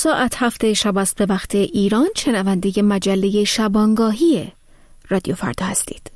ساعت 7 شب است به وقت ایران. شنونده مجله شبانگاهی رادیو فردا هستید.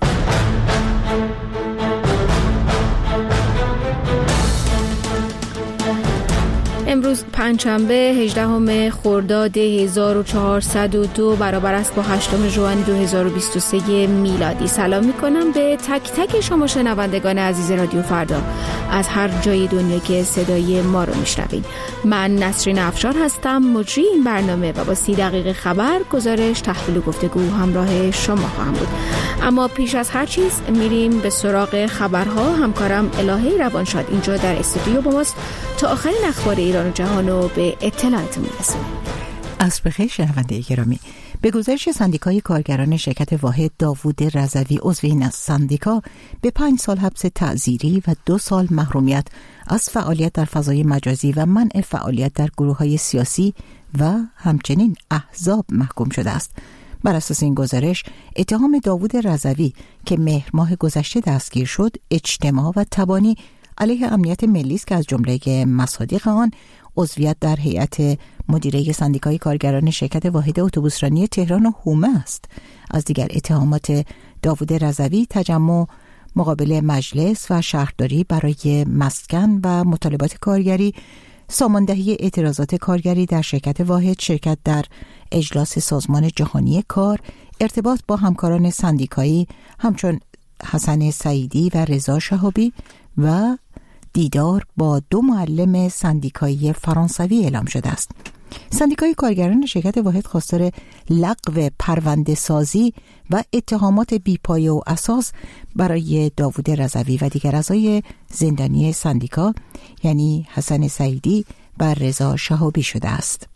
امروز پنجشنبه 18 خرداد 1402 برابر است با 8 ژوئن 2023 میلادی. سلام میکنم به تک تک شما شنوندگان عزیز رادیو فردا از هر جای دنیا که صدای ما رو میشنوید. من نسرین افشار هستم، مجری این برنامه، و با 30 دقیقه خبر، گزارش، تحلیل و گفتگو همراه شما خواهم بود. اما پیش از هر چیز میریم به سراغ خبرها. همکارم الهی روانشاد اینجا در استودیو با ماست تا آخرین اخبار ایران و جهان رو به اطلاعتون میرسونیم. عصر بخیر شنونده گرامی. به گزارش سندیکای کارگران شرکت واحد، داوود رضوی عضو این سندیکا به 5 سال حبس تعزیری و 2 سال محرومیت از فعالیت در فضای مجازی و منع فعالیت در گروه‌های سیاسی و همچنین احزاب محکوم شده است. بر اساس این گزارش، اتهام داوود رضوی که مهر ماه گذشته دستگیر شد، اجتماع و تبانی علیه امنیت ملی است که از جمله مصادیق آن عضویت در هیئت مدیره سندیکای کارگران شرکت واحد اتوبوسرانی تهران و هومه است. از دیگر اتهامات داوود رضوی، تجمع مقابل مجلس و شهرداری برای مسکن و مطالبات کارگری، ساماندهی اعتراضات کارگری در شرکت واحد، شرکت در اجلاس سازمان جهانی کار، ارتباط با همکاران سندیکایی همچون حسن سعیدی و رضا شهابی و دیدار با 2 معلم سندیکایی فرانسوی اعلام شده است. سندیکای کارگران شرکت واحد خواستار لغو پرونده سازی و اتهامات بی‌پایه و اساس برای داوود رضوی و دیگر اعضای زندانی سندیکا یعنی حسن سعیدی و رضا شهابی شده است.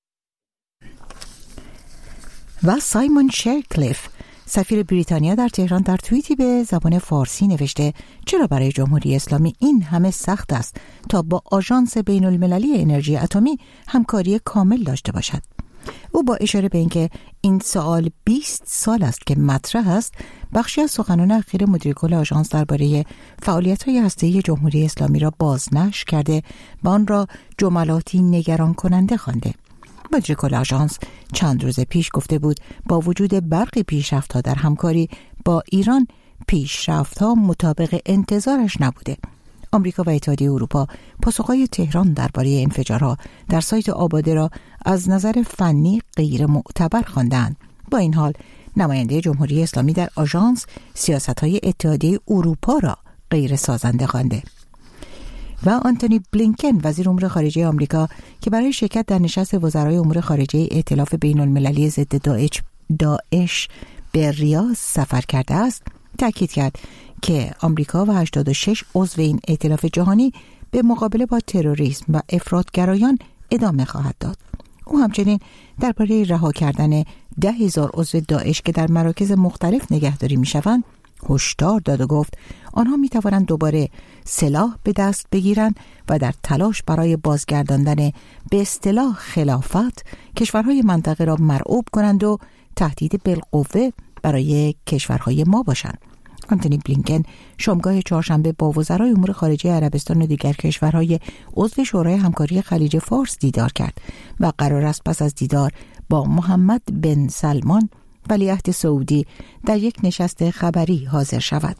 و سایمون شرکلیف سفیر بریتانیا در تهران در توییتی به زبان فارسی نوشته: چرا برای جمهوری اسلامی این همه سخت است تا با آژانس بین المللی انرژی اتمی همکاری کامل داشته باشد؟ او با اشاره به اینکه این سوال 20 سال است که مطرح است، بخشی از سخنان اخیر مدیر کل آژانس درباره فعالیت‌های هسته‌ای جمهوری اسلامی را بازنشر کرده و آن را جملاتی نگران کننده خوانده. مدیر کل آژانس چند روز پیش گفته بود با وجود برخی پیشرفت‌ها در همکاری با ایران، پیشرفت‌ها مطابق انتظارش نبوده. آمریکا و اتحادیه اروپا پاسخهای تهران درباره انفجارها در سایت آباده را از نظر فنی غیر معتبر خواندند. با این حال نماینده جمهوری اسلامی در آژانس سیاست‌های اتحادیه اروپا را غیر سازنده خوانده. و آنتونی بلینکن وزیر امور خارجه آمریکا که برای شرکت در نشست وزرای امور خارجه ائتلاف بین المللی ضد داعش به ریاض سفر کرده است، تاکید کرد که آمریکا و 86 عضو این ائتلاف جهانی به مقابله با تروریسم و افراطگرایان ادامه خواهد داد. او همچنین درباره رها کردن 10,000 عضو داعش که در مراکز مختلف نگهداری می‌شوند هشدار داد و گفت آنها می توانند دوباره سلاح به دست بگیرند و در تلاش برای بازگرداندن به اصطلاح خلافت کشورهای منطقه را مرعوب کنند و تهدید بالقوه برای کشورهای ما باشند. آنتونی بلینکن شامگاه چهارشنبه با وزرای امور خارجه عربستان و دیگر کشورهای عضو شورای همکاری خلیج فارس دیدار کرد و قرار است پس از دیدار با محمد بن سلمان ولیعهد سعودی در یک نشست خبری حاضر شود.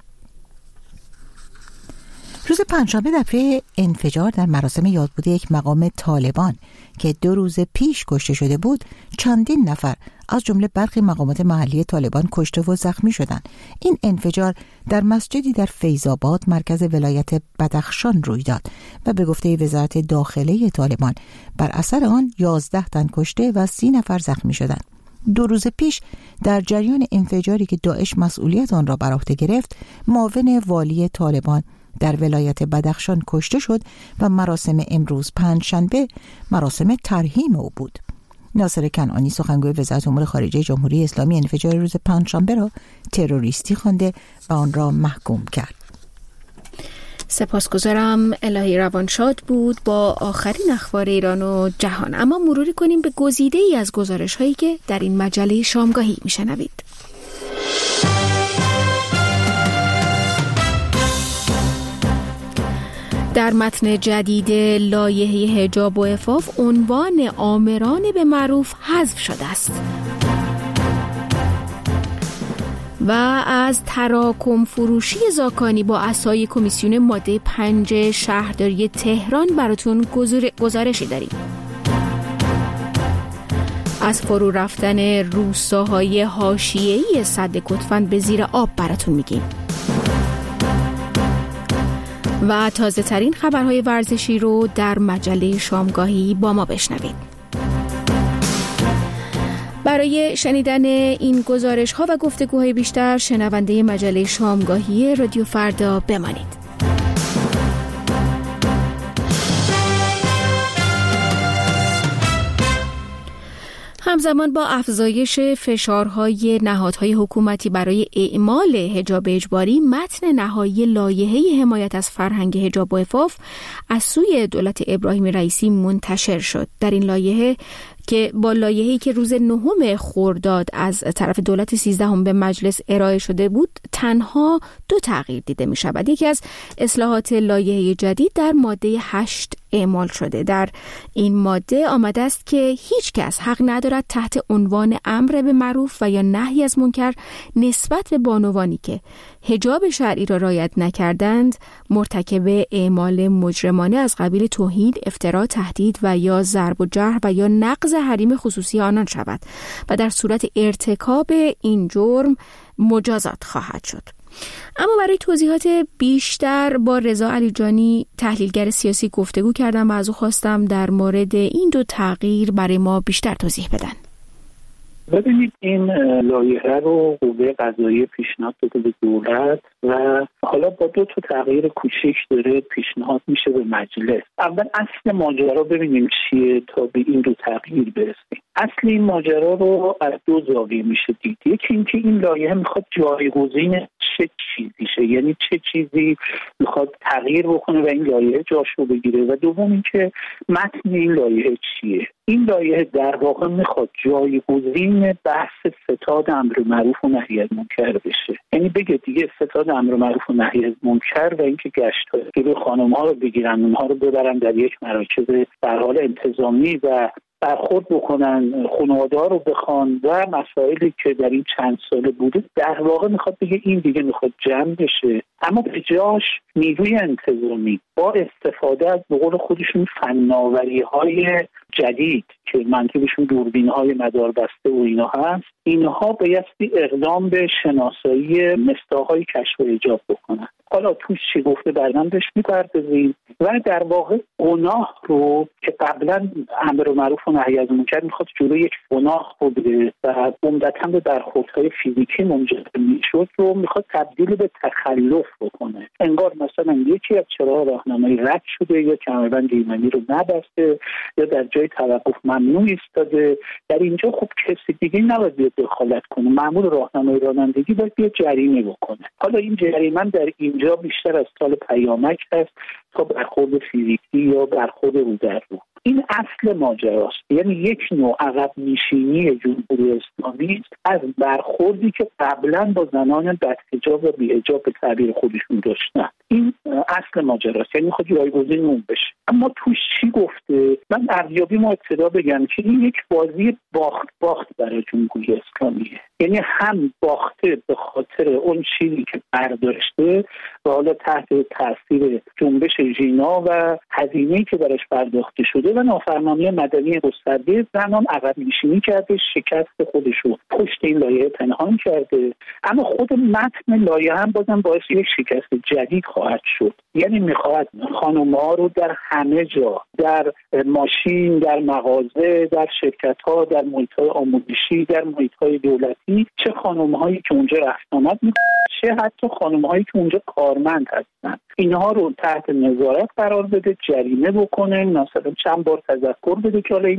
روز پنجشنبه در پی انفجار در مراسم یادبود یک مقام طالبان که 2 روز پیش کشته شده بود، چندین نفر از جمله برخی مقامات محلی طالبان کشته و زخمی شدند. این انفجار در مسجدی در فیض‌آباد مرکز ولایت بدخشان روی داد و به گفته وزارت داخله طالبان بر اثر آن 11 تن کشته و 30 نفر زخمی شدند. 2 روز پیش در جریان انفجاری که داعش مسئولیت آن را بر عهده گرفت، معاون والی طالبان در ولایت بدخشان کشته شد و مراسم امروز پنجشنبه مراسم ترحیم او بود. ناصر کنعانی سخنگوی وزارت امور خارجه جمهوری اسلامی انفجار روز پنجشنبه را تروریستی خوانده و آن را محکوم کرد. سپاسگزارم. الهی روانشاد بود با آخرین اخبار ایران و جهان. اما مروری کنیم به گزیده‌ای از گزارش‌هایی که در این مجله شامگاهی میشنوید. در متن جدید لایحه حجاب و عفاف عنوان آمران به معروف حذف شده است. و از تراکم فروشی زاکانی با عصای کمیسیون ماده 5 شهرداری تهران براتون گزارشی داریم. از فرو رفتن روستاهای حاشیه‌ای سد کتفند به زیر آب براتون میگیم. و تازه ترین خبرهای ورزشی رو در مجله شامگاهی با ما بشنوید. برای شنیدن این گزارش ها و گفتگوهای بیشتر شنونده مجله شامگاهی رادیو فردا بمانید. همزمان با افزایش فشارهای نهادهای حکومتی برای اعمال حجاب اجباری، متن نهایی لایحه حمایت از فرهنگ حجاب و عفاف از سوی دولت ابراهیم رئیسی منتشر شد. در این لایحه که با لایحه‌ای که روز 9 خرداد از طرف دولت 13 به مجلس ارائه شده بود، تنها 2 تغییر دیده می شود. یکی از اصلاحات لایحه جدید در ماده 8 اعمال شده. در این ماده آمده است که هیچ کس حق ندارد تحت عنوان امر به معروف و یا نهی از منکر نسبت به بانوانی که حجاب شرعی را رعایت نکردند مرتکب اعمال مجرمانه از قبیل توهین، افترا، تهدید و یا ضرب و جرح و یا نقض حریم خصوصی آنان شود و در صورت ارتکاب این جرم مجازات خواهد شد. اما برای توضیحات بیشتر با رضا علیجانی تحلیلگر سیاسی گفتگو کردم و از او خواستم در مورد این 2 تغییر برای ما بیشتر توضیح بدن. ببینید، این لایحه رو قوه قضاییه پیشنهاد داده به دولت و حالا با 2 تغییر کوچیک داره پیشنهاد میشه به مجلس. اول اصل ماجرا ببینیم چیه تا به این 2 تغییر برسیم. اصل این ماجرا رو از 2 زاویه میشه دید. یکی اینکه این لایحه میخواد جایگزین چه چیزی شه، یعنی چه چیزی میخواد تغییر بکنه و این لایحه جاش رو بگیره، و دوم اینکه متن این لایحه چیه. این لایحه در واقع میخواد جایگزین بحث ستاد امر معروف و نهی از منکر بشه. یعنی بگه دیگه ستاد امر معروف و نهی از منکر و اینکه گشت‌ها که خانم‌ها رو بگیرن، اونها رو ببرن در یک مراکز در حال انتظامی و برخورد بکنن، خانواده‌ها رو بخوان و مسائلی که در این چند ساله بوده، در واقع میخواد بگه این دیگه میخواد جمع بشه، اما به جاش نیروی انتظامی با استفاده از به قول خودشون فناوری‌های جدید که منظورشون دوربین‌های مداربسته و اینا هست، اینها بایستی اقدام به شناسایی مصداق‌های کشف و ایجاب بکنن. حالا توش چی گفته بعداً بهش می‌پردازیم و در واقع گناه رو که قبلا امر معروف و نهی از منکر میخواد جلوی یک گناه رو بده و عمدتاً به برخوردهای فیزیکی منجر میشد رو میخواد تبدیل به تخلف بکنه. انگار مثلا یکی از چراغ راهنمایی رد شده یا کمربند ایمنی رو نبسته یا در جای توقف ممنوع ایستاده. در اینجا خب کسی دیگه نباید بیاد دخالت کنه، مأمور راهنمایی رانندگی باید بیاد جریمه بکنه. حالا این جریمه در اینجا بیشتر از سال پیامک هست تا برخورد فیزیکی یا برخورد رو در رو. این اصل ماجراست، یعنی یک نوع عقب نشینی جمهوری اسلامی از برخوردی که قبلا با زنان بدحجاب و بی‌حجاب به تعبیر خودشون داشتن. این اصل ماجراست، یعنی خود جایگزین اون بشه. اما توش چی گفته؟ من ارزیابی ما ابتدا بگم که این یک بازی باخت برای جمهوری اسلامیه، یعنی هم باخته به خاطر اون چیزی که برداشته و حالا تحت تاثیر جنبش ژینا و هزینه‌ای که براش پرداخته شده و نافرمانی مدنی گسترده زنان عقب نشینی کرده، شکست خودش رو پشت این لایحه پنهان کرده. اما خود متن لایحه هم بازم باعث یک شکست جدید خواهد شد، یعنی میخواهد خانم‌ها رو در همه جا، در ماشین، در مغازه، در شرکت‌ها، در محیط‌های آموزشی، در محیط‌های دولتی، چه خانم‌هایی که اونجا رفت آمد می‌کنن چه حتی خانم‌هایی که اونجا کارمند هستن، اینها رو تحت نظارت قرار بده، جریمه بکنه، مثلا چند بار تذکر بده که حالا این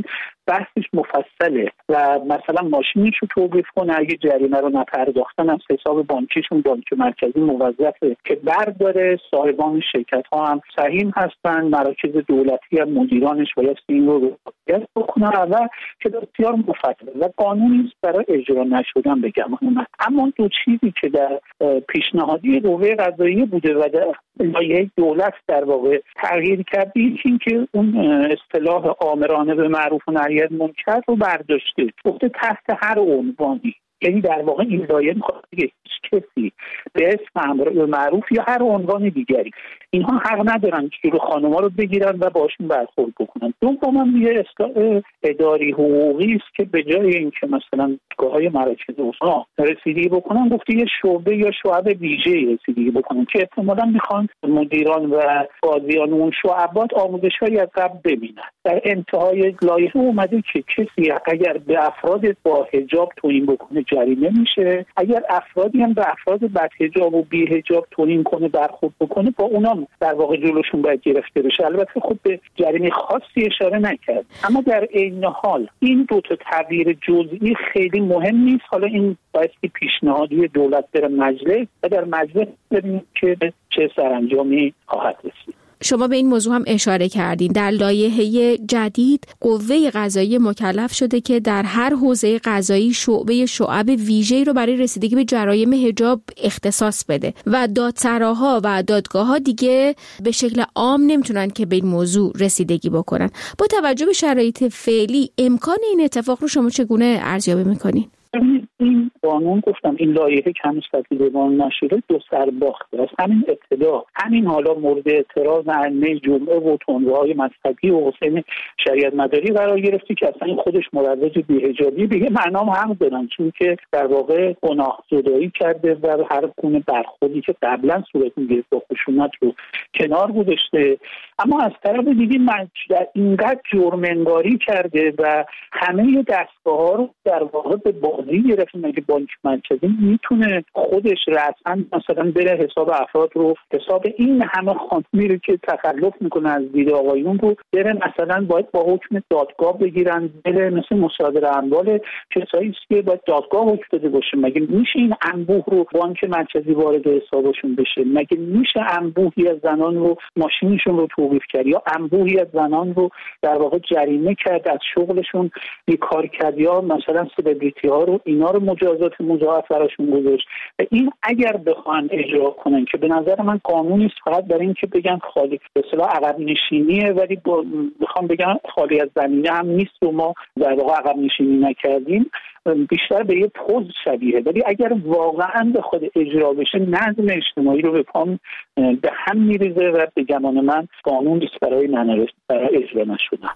بحثش مفصله و مثلا ماشینش رو توقیف کنه، اگه جریمه رو نپرداختن از حساب بانکیشون بانک مرکزی موظفه که برداره. صاحبان شرکت ها هم سهیم هستن، مراکز دولتی هم مدیرانش باید این رو رعایت بکنن و که بسیار مفصل و قانونی است برای اجرا نشدن به گمان اومد. اما دو چیزی که در پیشنهادی قوه قضاییه بوده و در لایحه دولت در واقع تغییر کرده، این که اون اصطلاح آمرانه به معروف و نهی از منکر رو برداشته، گفته تحت هر عنوانی. یعنی در واقع این لایحه می‌خواد که هیچ کسی به اسم امر به معروف یا هر عنوان دیگری اینها حق ندارن که جلو خانم‌ها رو بگیرن و باشون برخورد بکنن. دوم یه اصلاح اداری حقوقی است که به جای اینکه مثلا گاه‌های مراکز اوسنا رسیدگی بکنن، گفته یه شعبه یا شعب ویژه‌ای رسیدگی بکنن که احتمالاً میخوان مدیران و قاضیان اون شعبات آموزش‌هایی از قبل ببینن. در انتهای لایحه اومده که کسی اگر به افراد با حجاب توهین بکنه جریمه میشه، اگر افرادی هم به افراد بدحجاب و بی‌حجاب توهین کنه برخورد بکنه با اونا در واقع جلوشون باید گرفته بشه. البته خب به جریمه خاصی اشاره نکرد، اما در عین حال این دو تا تغییر جزئی خیلی مهم نیست. حالا این باید پیشنهادی دولت بره مجلس و در مجلس ببینیم که چه سرانجامی خواهد رسید. شما به این موضوع هم اشاره کردین. در لایحه جدید قوه قضاییه مکلف شده که در هر حوزه قضایی شعب ویژه‌ای رو برای رسیدگی به جرایم حجاب اختصاص بده و دادسراها و دادگاه‌ها دیگه به شکل عام نمیتونن که به این موضوع رسیدگی بکنن. با توجه به شرایط فعلی امکان این اتفاق رو شما چگونه ارزیابی می‌کنین؟ این قانون گفتم این لایحه که هنوز تطبیق نشده دو سرباخته است. همین ابتدا همین حالا مورد اعتراض ائمه جمعه و تندروهای مذهبی و حسین شریعت مداری قرار گرفتی که اصلا این خودش مروج بی‌حجابی به معنام هم دارن، چون که در واقع گناه زدایی کرده و هر گونه برخوردی که قبلا صورت می‌گرفت با خشونت رو کنار گذاشته. اما از طرف دیگه اینقدر جرم انگاری کرده و همه دستگاه‌ها رو در واقع به بازی گرفته. مگه بانک مرکزی میتونه خودش رسما مثلا بره حساب افراد رو، حساب این همه خانمی رو که تخلف میکنه از دید آقایون رو بره مثلا باید با حکم دادگاه بگیرن، بره مثل مصادره اموال کسایی که باید دادگاه حکم داده باشه؟ مگه میشه این انبوه رو بانک مرکزی وارد حسابشون بشه؟ مگه میشه انبوهی از زنان رو ماشینشون رو توقیف کرد یا انبوهی از زنان رو در واقع جریمه کرد، از شغلشون بیکار کرد یا مثلا سلبریتی ها رو اینا رو مجازات مضاعف براشون گذاشت؟ این اگر بخوان اجرا کنن که به نظر من قانونی است فقط برای اینکه بگن خالی به اصطلاح عقب نشینیه، ولی بخوام بگم خالی از زمینه هم نیست و ما در واقع عقب نشینی نکردیم، بیشتر به یه پوز شبیه. ولی اگر واقعا به خود اجرا بشه نظم اجتماعی رو به پام به هم میریزه و به گمان من قانون نیست برای اجرا نشدن.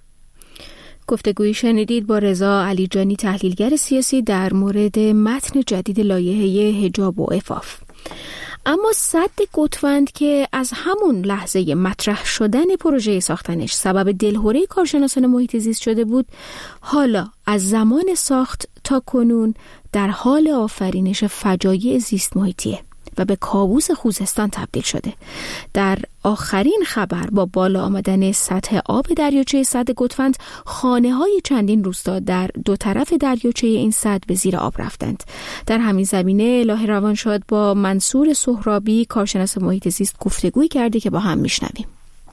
گفتگویی شنیدید با رضا علیجانی، تحلیلگر سیاسی، در مورد متن جدید لایحه حجاب و عفاف. اما سد گوتفند که از همون لحظه مطرح شدن پروژه ساختنش سبب دلهره کارشناسان محیط زیست شده بود، حالا از زمان ساخت تا کنون در حال آفرینش فجایع زیست محیطیه و به کابوس خوزستان تبدیل شده. در آخرین خبر با بالا آمدن سطح آب دریاچه سد گوتفند، خانه‌های چندین روستا در دو طرف دریاچه این سد به زیر آب رفتند. در همین زمینه الهه روانشاد با منصور سهرابی، کارشناس محیط زیست، گفتگویی کرده که با هم میشنویم.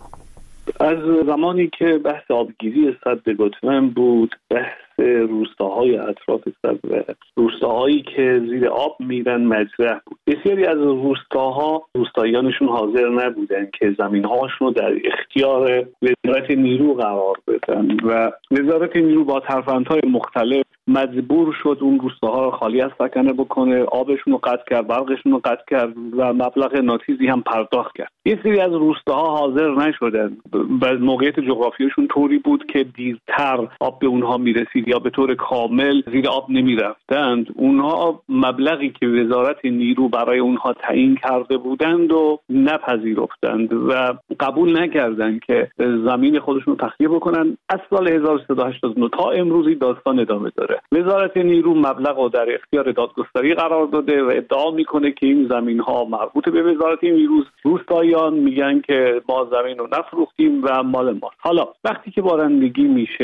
از زمانی که بحث آبگیری سد گوتفند بود، بحث روستاهای اطراف سد و روستاهایی که زیر آب میرن مطرح بود. بسیاری از روستاییانشون حاضر نبودن که زمینهاشون رو در اختیار وزارت نیرو قرار بدن و وزارت نیرو با ترفندهای مختلف مجبور شد اون روستاها رو خالی از سکنه بکنه، آبشون رو قطع کرد، برقشون رو قطع کرد و مبلغ ناچیزی هم پرداخت کرد. یه سری از روستاها حاضر نشدن و موقعیت جغرافیایشون طوری بود که دیرتر آب به اونها میرسید یا به طور کامل زیر آب نمیرفتند. اونها مبلغی که وزارت نیرو برای اونها تعیین کرده بودند و نپذیرفتند و قبول نکردند که زمین خودشون رو تخلیه بکنن. از سال 1389 تا امروزی داستان ادامه داره. وزارت نیرو مبلغ رو در اختیار دادگستری قرار داده و ادعا میکنه که این زمین ها مربوط به وزارت نیرو. روستاییان میگن که ما زمین رو نفروختیم و مال ما. حالا وقتی که بارندگی میشه،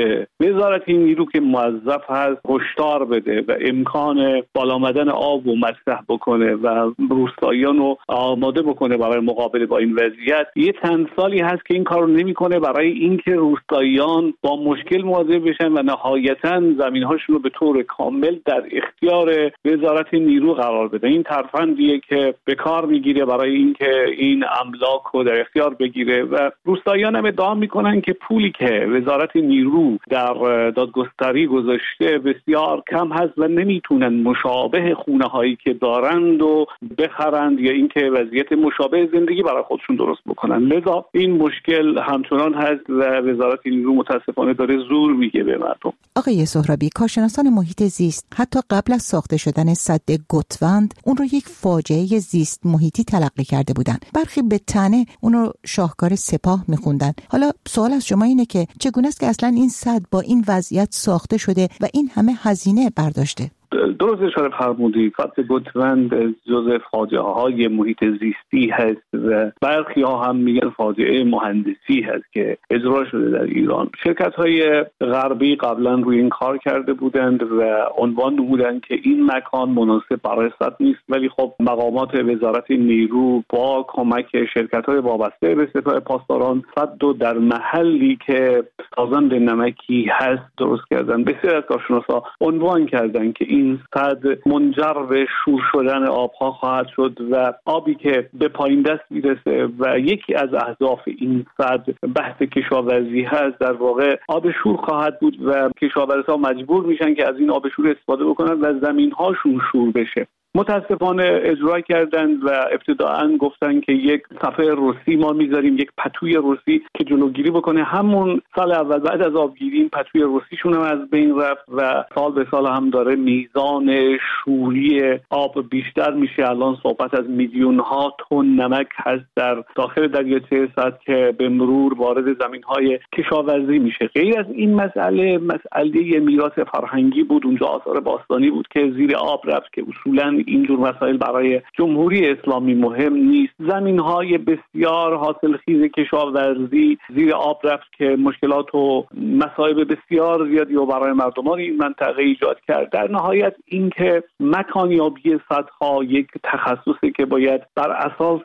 وزارت این نیرو که موظف هست هشدار بده و امکان بالا آمدن آب و مطرح بکنه و روستاییان رو آماده بکنه برای مقابله با این وضعیت، یه چند سالی هست که این کار رو نمیکنه برای اینکه روستاییان با مشکل مواجه بشن و نهایتاً زمین‌هاشون رو به طور کامل در اختیار وزارت نیرو قرار بده. این ترفندیه که به کار میگیره برای اینکه این املاک رو در اختیار بگیره و روستاییان هم ادعا میکنن که پولی که وزارت نیرو در دادگستری گذاشته بسیار کم هست و نمیتونن مشابه خونه هایی که دارند و بخرند یا اینکه وضعیت مشابه زندگی برای خودشون درست بکنن. لذا این مشکل همچنان هست و وزارت نیرو متاسفانه داره زور میگه به مردم. آقای سهرابی، کارشناسان محیط زیست حتی قبل از ساخته شدن سد گوتوند اون رو یک فاجعه زیست محیطی تلقی کرده بودن. برخی به طعنه اون رو شاهکار سپاه میخوندن. حالا سوال از شما اینه که چگونه است که اصلا این سد با این وضعیت ساخته شده و این همه هزینه برداشته؟ درست اشاره فرمودید، سد گوتوند جزء فاجعه های محیط زیستی هست و برخی ها هم میگن فاجعه مهندسی هست که اجرا شده در ایران. شرکت های غربی قبلا روی این کار کرده بودند و عنوان نمودند که این مکان مناسب برای سد نیست، ولی خب مقامات وزارت نیرو با کمک شرکت های وابسته به سپاه پاسداران سد رو در محلی که تازند نمکی هست درست کردن. بسیار از کارشناسا عنوان کردن که این سد منجر به شور شدن آبها خواهد شد و آبی که به پایین دست میرسه و یکی از اهداف این سد بحث کشاورزی هست، در واقع آب شور خواهد بود و کشاورزها مجبور میشن که از این آب شور استفاده بکنن و زمین هاشون شور بشه. متاسفانه اجرا کردند و ابتداعاً گفتن که یک صفحه رسی ما میذاریم، یک پتوی رسی که جلوگیری بکنه. همون سال اول بعد از آبگیری این پتوی رسیشون هم از بین رفت و سال به سال هم داره میزان شوری آب بیشتر میشه. الان صحبت از میلیون ها تن نمک هست در داخل دریاچه سد که به مرور وارد زمین‌های کشاورزی میشه. غیر از این مسئله میراث فرهنگی بود، اونجا آثار باستانی بود که زیر آب رفت که اصولاً اینجور مسائل برای جمهوری اسلامی مهم نیست. زمین‌های بسیار حاصلخیز کشاورزی زیر آب رفت که مشکلات و مصائب بسیار زیادی و برای مردمان این منطقه ایجاد کرد. در نهایت اینکه مکانیابی سدها یک تخصصی که باید بر اساس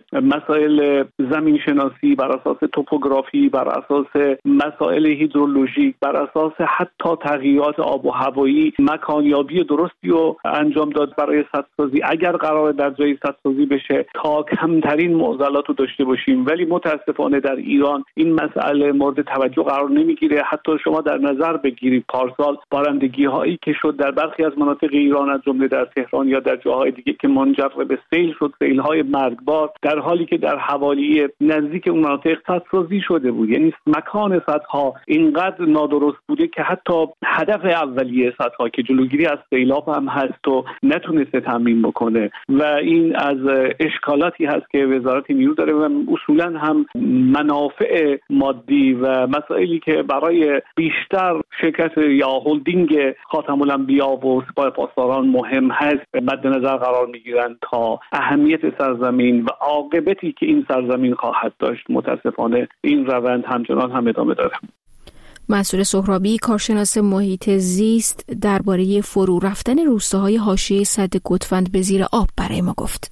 مسائل زمین شناسی، بر اساس توپوگرافی، بر اساس مسائل هیدرولوژیک، بر اساس حتی تغییرات آب و هوایی مکانیابی درستی رو انجام داد برای سدسازی. اگر قرار در جای سدسازی بشه تا کمترین معضلات رو داشته باشیم، ولی متاسفانه در ایران این مسئله مورد توجه قرار نمیگیره. حتی شما در نظر بگیرید پارسال بارندگی هایی که شد در برخی از مناطق ایران از جمله در تهران یا در جاهای دیگه که منجر به سیل شد، سیل های مرگبار، در حالی که در حوالی نزدیک اون مناطق سدسازی شده بود. یعنی مکان سدها اینقدر نادرست بوده که حتی هدف اولیه سدها که جلوگیری از سیلاب هم هست و نتونسته تامین بکنه و این از اشکالاتی هست که وزارت نیرو داره و اصولا هم منافع مادی و مسائلی که برای بیشتر شرکت یا هلدینگ خاتم الانبیا و سپاه پاسداران مهم هست مد نظر قرار میگیرن تا اهمیت سرزمین و عاقبتی که این سرزمین خواهد داشت. متاسفانه این روند همچنان هم ادامه داره. مسئول سهرابی، کارشناس محیط زیست، درباره فرو رفتن روستاهای حاشیه سد گوتوند به زیر آب برای ما گفت.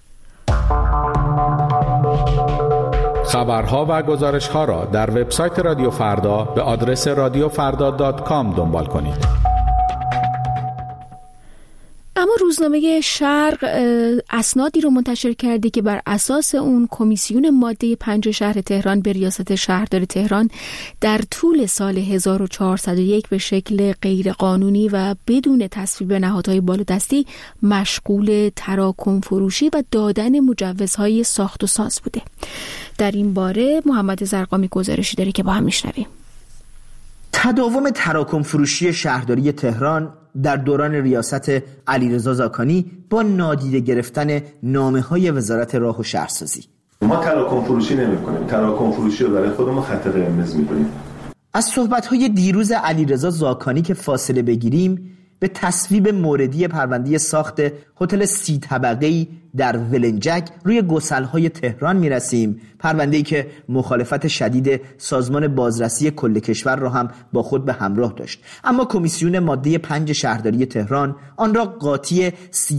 خبرها و گزارش‌ها را در وبسایت رادیو فردا به آدرس radiofarda.com دنبال کنید. اما روزنامه شرق اسنادی رو منتشر کرده که بر اساس اون کمیسیون ماده 5 شهر تهران به ریاست شهردار تهران در طول سال 1401 به شکل غیرقانونی و بدون تصویب نهادهای بالادستی مشغول تراکم فروشی و دادن مجوزهای ساخت و ساز بوده. در این باره محمد زرقامی گزارشی داره که با هم میشنویم. تداوم تراکم فروشی شهرداری تهران در دوران ریاست علیرضا زاکانی با نادیده گرفتن نامه‌های وزارت راه و شهرسازی. ما تراکم فروشی نمی‌کنیم، تراکم فروشی رو برای خودمون خط قرمز می‌دونیم. از صحبت‌های دیروز علیرضا زاکانی که فاصله بگیریم به تصویب موردی پرونده ساخت هتل 30 طبقه‌ای در ولنجک روی گسل‌های تهران میرسیم، پرونده‌ای که مخالفت شدید سازمان بازرسی کل کشور را هم با خود به همراه داشت. اما کمیسیون ماده 5 شهرداری تهران آن را قاطی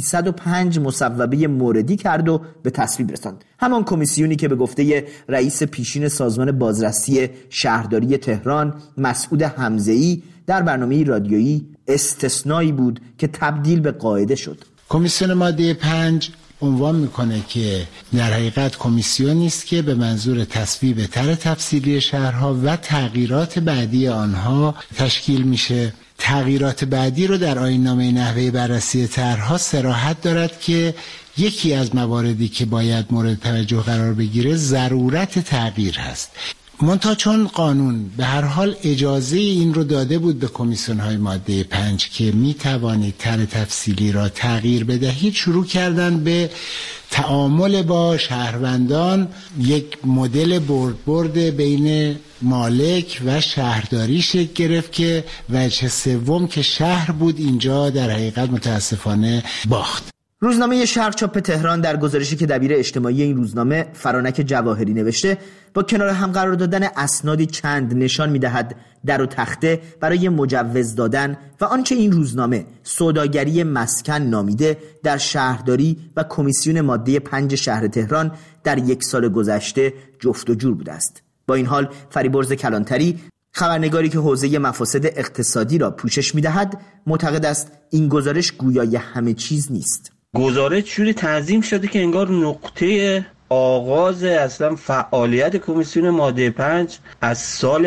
305 مصوبه موردی کرد و به تصویب رساند. همان کمیسیونی که به گفته رئیس پیشین سازمان بازرسی شهرداری تهران مسعود حمزه‌ای در برنامه رادیویی استثنایی بود که تبدیل به قاعده شد. کمیسیون ماده 5 عنوان میکنه که در حقیقت کمیسیونی است که به منظور تصویب طرح تفصیلی شهرها و تغییرات بعدی آنها تشکیل میشه. تغییرات بعدی رو در آیین‌نامه نحوه بررسی طرحها صراحت دارد که یکی از مواردی که باید مورد توجه قرار بگیره ضرورت تغییر هست. منتها چون قانون به هر حال اجازه این رو داده بود به کمیسیون های ماده 5 که می توانید طرح تفصیلی را تغییر بدهید، شروع کردن به تعامل با شهروندان، یک مدل برد بین مالک و شهرداری شکل گرفت که وجه سوم که شهر بود اینجا در حقیقت متاسفانه باخت. روزنامه شرق چاپ تهران در گزارشی که دبیر اجتماعی این روزنامه فرانک جواهری نوشته، با کنار هم قرار دادن اسنادی چند نشان می‌دهد در و تخته برای مجوز دادن و آنچه این روزنامه سوداگری مسکن نامیده در شهرداری و کمیسیون ماده 5 شهر تهران در یک سال گذشته جفت و جور بوده است. با این حال فریبرز کلانتری، خبرنگاری که حوزه مفاسد اقتصادی را پوشش می‌دهد، معتقد است این گزارش گویای همه چیز نیست. گزارش جوری تنظیم شده که انگار نقطه آغاز اصلا فعالیت کمیسیون ماده 5 از سال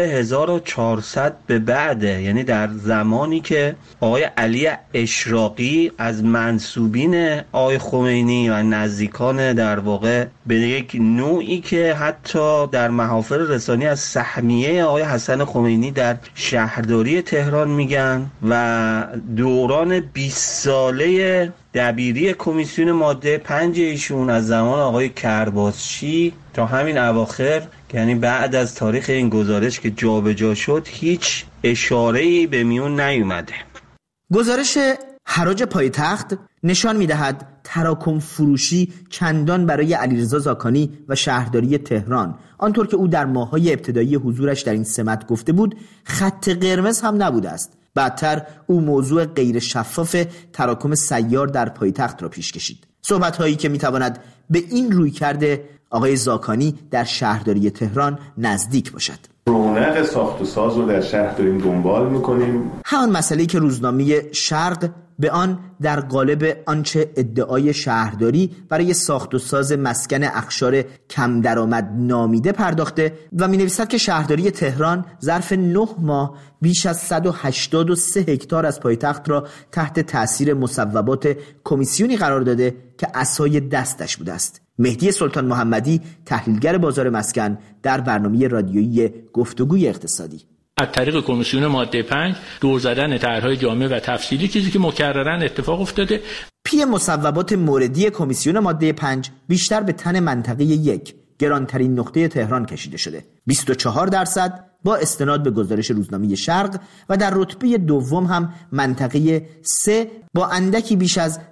1400 به بعده، یعنی در زمانی که آقای علی اشراقی از منسوبین آقای خمینی و نزدیکان در واقع به یک نوعی که حتی در محافل رسانی از سهمیه آقای حسن خمینی در شهرداری تهران میگن و دوران 20 ساله دبیری کمیسیون ماده 5 ایشون از زمان آقای کرباسچی تا همین اواخر، یعنی بعد از تاریخ این گزارش که جابجا شد، هیچ اشاره‌ای به میون نیومده. گزارش حراج پایتخت نشان می‌دهد تراکم فروشی چندان برای علیرضا زاکانی و شهرداری تهران، آنطور که او در ماه‌های ابتدایی حضورش در این سمت گفته بود، خط قرمز هم نبوده است. بعدتر او موضوع غیر شفاف تراکم سیار در پایتخت را پیش کشید. صحبت‌هایی که می‌تواند به این روی کرده آقای زاکانی در شهرداری تهران نزدیک باشد. رونق ساخت و ساز رو در شهر داریم دنبال می‌کنیم. همان مسئله‌ای که روزنامه شرق به آن در قالب آنچه ادعای شهرداری برای ساخت و ساز مسکن اقشار کم درآمد نامیده پرداخته و می‌نویسد که شهرداری تهران ظرف 9 ماه بیش از 183 هکتار از پایتخت را تحت تأثیر مصوبات کمیسیونی قرار داده که عصای دستش بوده است. مهدی سلطان محمدی، تحلیلگر بازار مسکن، در برنامه رادیویی گفتگوی اقتصادی: از طریق کمیسیون ماده 5 دور زدن طرح‌های جامع و تفصیلی، چیزی که مکرراً اتفاق افتاده. پی مصوبات موردی کمیسیون ماده 5 بیشتر به تن منطقه 1 گرانترین نقطه تهران کشیده شده، 24% با استناد به گزارش روزنامه شرق، و در رتبه دوم هم منطقه 3 با اندکی بیش از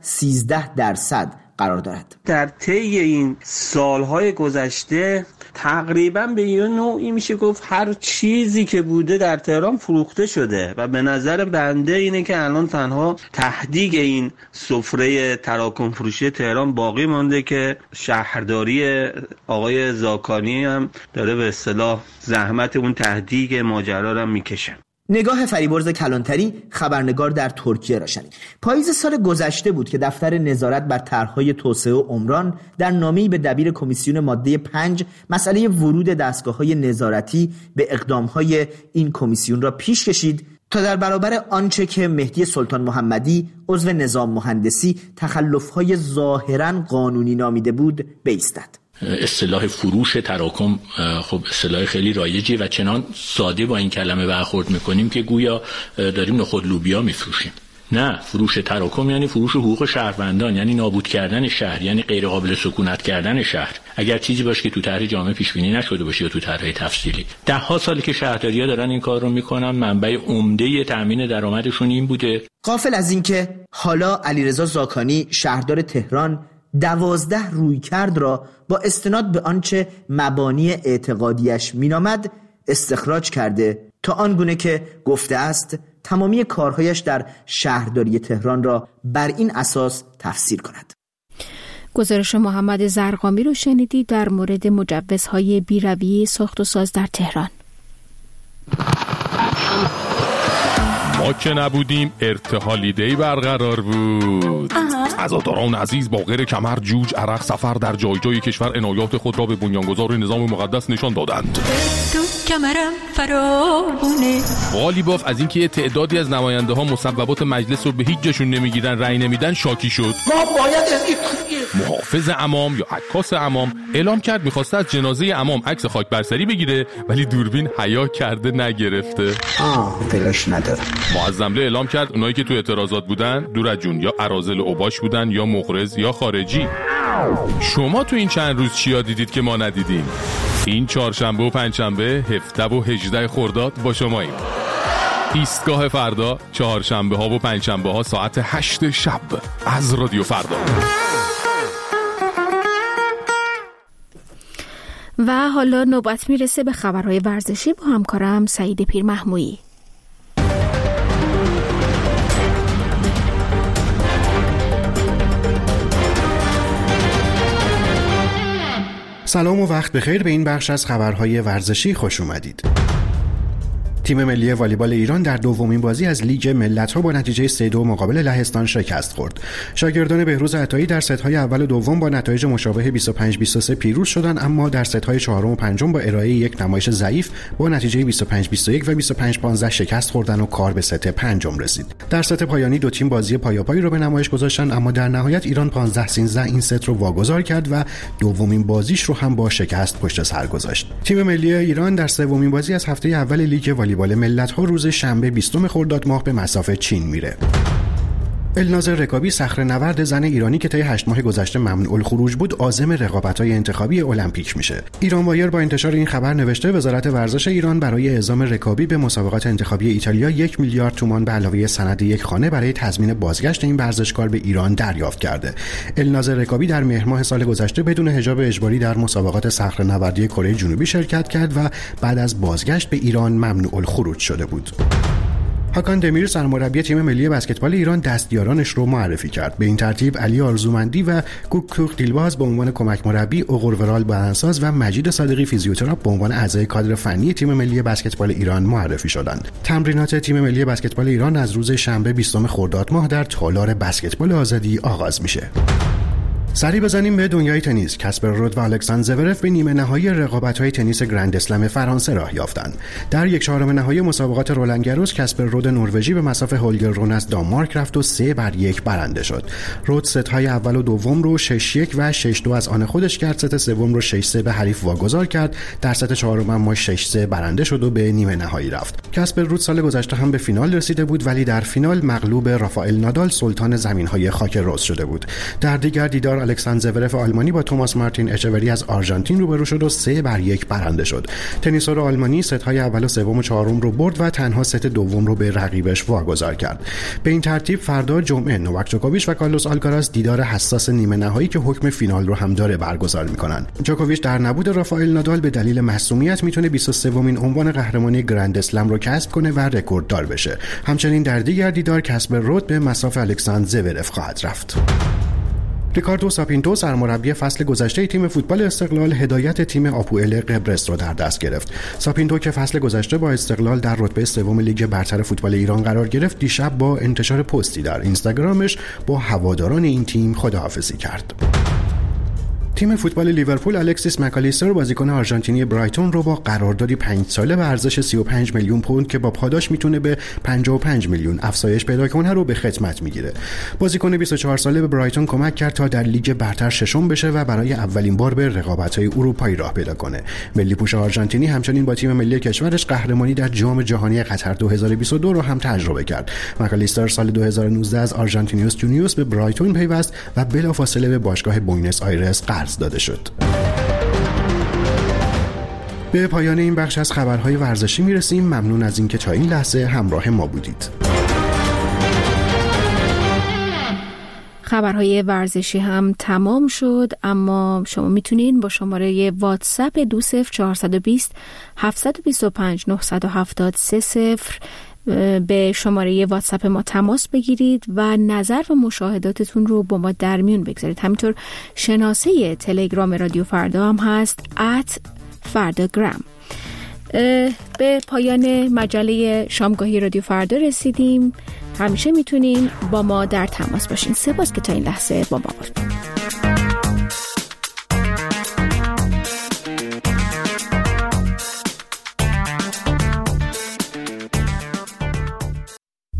13% قرار دارد. در طی این سالهای گذشته تقریبا به یه نوعی میشه گفت هر چیزی که بوده در تهران فروخته شده و به نظر بنده اینه که الان تنها تهدیگ این سفره تراکم فروشی تهران باقی مانده که شهرداری آقای زاکانی هم داره به اصطلاح زحمت اون تهدیگ ماجرا رو میکشه. نگاه فریبرز کلانتری، خبرنگار در ترکیه، را شنید. پاییز سال گذشته بود که دفتر نظارت بر طرح‌های توسعه و عمران در نامه‌ای به دبیر کمیسیون ماده 5 مسئله ورود دستگاه‌های نظارتی به اقدام‌های این کمیسیون را پیش کشید تا در برابر آنچه که مهدی سلطان محمدی عضو نظام مهندسی تخلف‌های ظاهراً قانونی نامیده بود بایستد. اصطلاح فروش تراکم خب اصطلاح خیلی رایجیه و چنان ساده با این کلمه برخورد میکنیم که گویا داریم نخود لوبیا میفروشیم. نه، فروش تراکم یعنی فروش حقوق شهروندان، یعنی نابود کردن شهر، یعنی غیر قابل سکونت کردن شهر. اگر چیزی باشه که تو طرح جامع پیش بینی نشده باشه یا تو طرح تفصیلی. ده ها ساله که شهرداری‌ها دارن این کار رو میکنن، منبع عمده تامین درآمدشون این بوده. غافل از این که حالا علیرضا زاکانی شهردار تهران 12 رویکرد را با استناد به آنچه مبانی اعتقادیش مینامد استخراج کرده تا آنگونه که گفته است تمامی کارهایش در شهرداری تهران را بر این اساس تفسیر کند. گزارش محمد زرقامی رو شنیدید در مورد مجوزهای بی‌رویه ساخت و ساز در تهران. ما که نبودیم ارتحالی دی برقرار بود. عزاداران عزیز با غیر کمر، جوج، عرق، سفر در جای جای کشور عنایات خود را به بنیانگذار نظام مقدس نشان دادند. تو کمرم فرارونه. غالیباف از اینکه تعدادی از نماینده ها مصوبات مجلس رو به هیچ جاشون نمیگیرن، رأی نمیدن، شاکی شد. ما باید محافظ عمام یا عکاس عمام اعلام کرد میخواسته از جنازه عمام عکس خاک برسری بگیره، ولی دوربین حیا کرده نگرفته. دلش نداره. معظمله اعلام کرد اونایی که تو اعتراضات بودن دور از جون یا اراذل اوباش بودن یا مغرض یا خارجی. شما تو این چند روز چیا دیدید که ما ندیدیم؟ این چهارشنبه و پنجشنبه 17 و 18 خرداد با شماییم. ایستگاه فردا چهارشنبه ها و پنجشنبه ها ساعت 8 شب از رادیو فردا. و حالا نوبت میرسه به خبرهای ورزشی با همکارم سعید پیرمحمویی. سلام و وقت بخیر، به این بخش از خبرهای ورزشی خوش اومدید. تیم ملی والیبال ایران در دومین بازی از لیگ ملت‌ها با نتیجه 3-2 مقابل لهستان شکست خورد. شاگردان بهروز عطایی در ست‌های اول و دوم با نتایج مشابه 25-23 پیروز شدند، اما در ست‌های چهارم و پنجم با ارائه یک نمایش ضعیف با نتیجه 25-21 و 25-15 شکست خوردند و کار به ست پنجم رسید. در ست پایانی دو تیم بازی پایاپایی رو به نمایش گذاشتن، اما در نهایت ایران 15-13 این ست رو واگذار کرد و دومین بازیش رو هم با شکست پشت سر گذاشت. تیم ملی ایران در سومین بازی از هفته اول لیگ والیبال ملت‌ها روز شنبه 20 خرداد ماه به مصاف چین میره. الناز رکابی صخره‌نورد زن ایرانی که طی 8 ماه گذشته ممنوع الخروج بود، عازم رقابت‌های انتخابی المپیک میشه. ایران وایر با انتشار این خبر نوشته وزارت ورزش ایران برای اعزام رکابی به مسابقات انتخابی ایتالیا 1 میلیارد تومان به علاوه سند یک خانه برای تضمین بازگشت این ورزشکار به ایران دریافت کرده. الناز رکابی در مهر ماه سال گذشته بدون حجاب اجباری در مسابقات صخره‌نوردی کره جنوبی شرکت کرد و بعد از بازگشت به ایران ممنوع الخروج شده بود. هاکان دمیر سرمربی تیم ملی بسکتبال ایران دستیارانش رو معرفی کرد. به این ترتیب علی آرزومندی و کوکوک دیلباز به عنوان کمک مربی، اوغورورال بدنساز و مجید صادقی فیزیوتراپ به عنوان اعضای کادر فنی تیم ملی بسکتبال ایران معرفی شدند. تمرینات تیم ملی بسکتبال ایران از روز شنبه 20 خرداد ماه در تالار بسکتبال آزادی آغاز میشه. سری بزنیم به دنیای تنیس. کاسپر رود و الکساندر زورف به نیمه نهایی رقابت‌های تنیس گرند اسلم فرانسه راه یافتند. در 1/4 نهایی مسابقات رولند گاروس کاسپر رود نروژی به مصاف هولگر رون از دانمارک رفت و 3-1 برنده شد. رود ست‌های اول و دوم رو 6-1 و 6-2 از آن خودش کرد. ست سوم رو 6-3 به حریف واگذار کرد. در ست چهارم اما 6-3 برنده شد و به نیمه نهایی رفت. کاسپر رود سال گذشته هم به فینال رسیده بود، ولی در فینال مغلوب رافائل نادال سلطان زمین‌های خاک رز شده بود. در دیگر دیدار الکساندر زورف آلمانی با توماس مارتین اچوری از آرژانتین روبرو شد و 3-1 برنده شد. تنیسور آلمانی ست‌های اول و سوم و چهارم رو برد و تنها ست دوم رو به رقیبش واگذار کرد. به این ترتیب فردا جمعه نوواک جوکوویچ و کارلوس آلکاراز دیدار حساس نیمه نهایی که حکم فینال رو هم داره برگزار می‌کنن. جوکوویچ در نبود رافائل نادال به دلیل معصومیت میتونه 23مین عنوان قهرمانی گرند اسلم رو کسب کنه و رکورددار بشه. همچنین در دیگر دیدار کاسپر رود به مصاف الکساندر زورف خواهد رفت. ریکاردو ساپینتو سرمربی فصل گذشته تیم فوتبال استقلال هدایت تیم آپوئل قبرس را در دست گرفت. ساپینتو که فصل گذشته با استقلال در رتبه سوم لیگ برتر فوتبال ایران قرار گرفت، دیشب با انتشار پستی در اینستاگرامش با هواداران این تیم خداحافظی کرد. تیم فوتبال لیورپول الکسیس مکالیستر بازیکن آرژانتینی برایتون رو با قراردادی 5 ساله به ارزش 35 میلیون پوند که با پاداش میتونه به 55 میلیون افزایش پیدا کنه رو به خدمت میگیره. بازیکن 24 ساله به برایتون کمک کرد تا در لیگ برتر ششم بشه و برای اولین بار به رقابت‌های اروپایی راه پیدا کنه. ملی‌پوش آرژانتینی همچنین با تیم ملی کشورش قهرمانی در جام جهانی قطر 2022 رو هم تجربه کرد. مکالیستر سال 2019 از آرژانتینیوس جونیوس به برایتون پیوست و بلافاصله به باشگاه بوینس آیرس قرض داده شد. به پایان این بخش از خبرهای ورزشی میرسیم. ممنون از اینکه تا این لحظه همراه ما بودید. خبرهای ورزشی هم تمام شد، اما شما میتونین با شماره واتساپ 20420 725 970 به شماره واتساپ ما تماس بگیرید و نظر و مشاهداتتون رو با ما در میون بگذارید. همینطور شناسه تلگرام رادیو فردا هم هست @فرdagram. به پایان مجله شامگاهی رادیو فردا رسیدیم. همیشه میتونین با ما در تماس باشین. سپاس که تا این لحظه با ما بودید.